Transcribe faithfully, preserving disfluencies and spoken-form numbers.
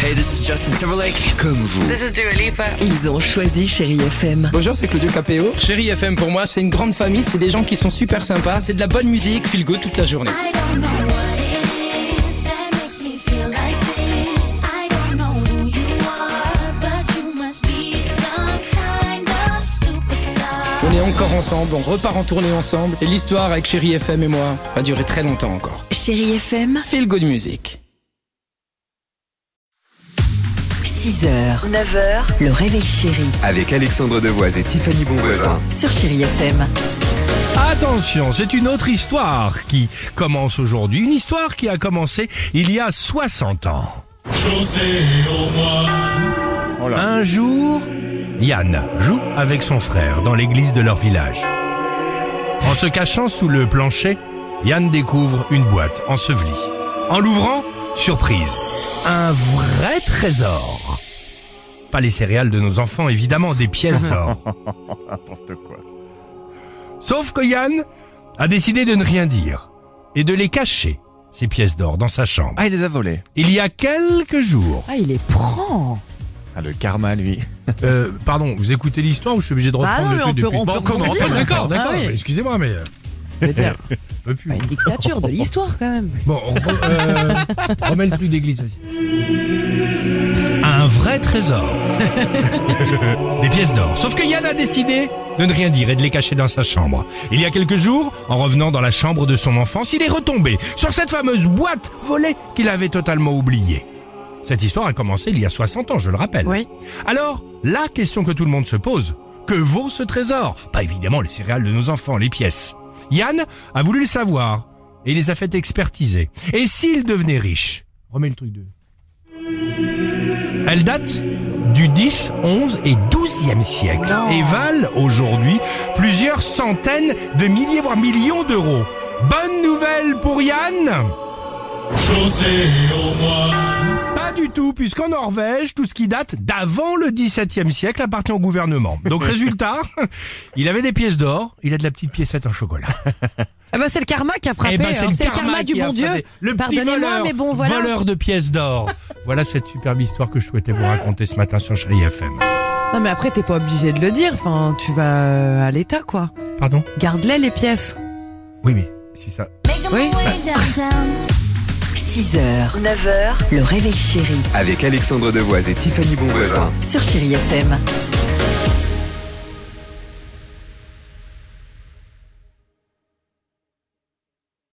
Hey, this is Justin Timberlake. Comme vous. This is Dua Lipa. Ils ont choisi Chérie F M. Bonjour, c'est Claudio Capéo. Chérie F M pour moi, c'est une grande famille, c'est des gens qui sont super sympas, c'est de la bonne musique, feel good toute la journée. On est encore ensemble, on repart en tournée ensemble, et l'histoire avec Chérie F M et moi va durer très longtemps encore. Chérie F M, Feel good music. six heures, neuf heures, le réveil chéri Avec Alexandre Devoise et Tiffany Bonvoisin. sur Chérie F M. Attention, c'est une autre histoire qui commence aujourd'hui. Une histoire qui a commencé il y a soixante ans. Un jour, Yann joue avec son frère dans l'église de leur village. En se cachant sous le plancher, Yann découvre une boîte ensevelie. En l'ouvrant, surprise, un vrai trésor. Pas les céréales de nos enfants, évidemment, des pièces d'or. N'importe quoi. Sauf que Yann a décidé de ne rien dire et de les cacher, ces pièces d'or, dans sa chambre. Ah, il les a volés. Il y a quelques jours. Ah, il les prend. Ah, le karma, lui. Euh, pardon, vous écoutez l'histoire ou je suis obligé de Bah reprendre non, le mais truc on peut- depuis... on peut Bon, comment rebondir. D'accord, d'accord, Ah oui. excusez-moi, mais... euh, C'est-à-dire, je peux plus. pas une dictature, de l'histoire quand même. Bon, on re- euh, remets le truc d'église aussi. Un vrai trésor. Des pièces d'or. Sauf que Yann a décidé de ne rien dire et de les cacher dans sa chambre. Il y a quelques jours, en revenant dans la chambre de son enfance, il est retombé sur cette fameuse boîte volée qu'il avait totalement oubliée. Cette histoire a commencé il y a soixante ans, je le rappelle. Oui. Alors, la question que tout le monde se pose, que vaut ce trésor? Pas évidemment les céréales de nos enfants, les pièces. Yann a voulu le savoir et il les a fait expertiser. Et s'il devenait riche? Remets le truc de... Elle date du dix, onze et douzième siècle et valent aujourd'hui plusieurs centaines de milliers voire millions d'euros. Bonne nouvelle pour Yann? Pas du tout, puisqu'en Norvège, tout ce qui date d'avant le dix-septième siècle appartient au gouvernement. Donc résultat, il avait des pièces d'or, il a de la petite piécette en chocolat. Ah bah c'est le karma qui a frappé. Eh ben, c'est hein. le C'est le karma karma du qui a bon Dieu. frappé. Le petit Pardonnez-moi, voleur, mais bon, voilà. voleur de pièces d'or. Voilà cette superbe histoire que je souhaitais vous raconter ce matin sur Chérie F M. Non mais après t'es pas obligé de le dire, enfin tu vas euh, à l'état quoi. Pardon? Garde-les les pièces. Oui, mais si ça... Oui. six heures, neuf heures, le réveil chéri Avec Alexandre Devoise et Tiffany Bonvoisin. sur Chérie F M.